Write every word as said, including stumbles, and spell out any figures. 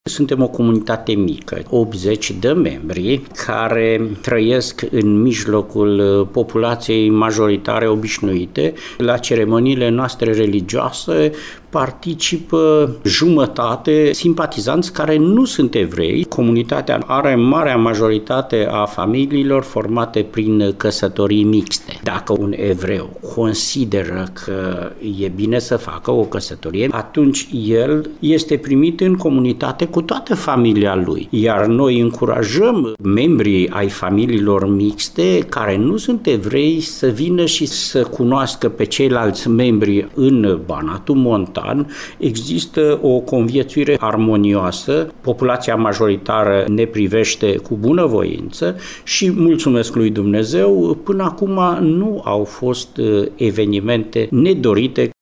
Suntem o comunitate mică, optzeci de membri care trăiesc în mijlocul populației majoritare obișnuite. La ceremoniile noastre religioase participă jumătate simpatizanți care nu sunt evrei. Comunitatea are marea majoritate a familiilor formate prin căsătorii mixte. Dacă un evreu consideră că e bine să facă o căsătorie, atunci el este primit în comunitate cu toată familia lui. Iar noi încurajăm membrii ai familiilor mixte care nu sunt evrei să vină și să cunoască pe ceilalți membri în Banatul Montan. Există o conviețuire armonioasă, populația majoritară ne privește cu bunăvoință și mulțumesc lui Dumnezeu, până acum nu au fost evenimente nedorite.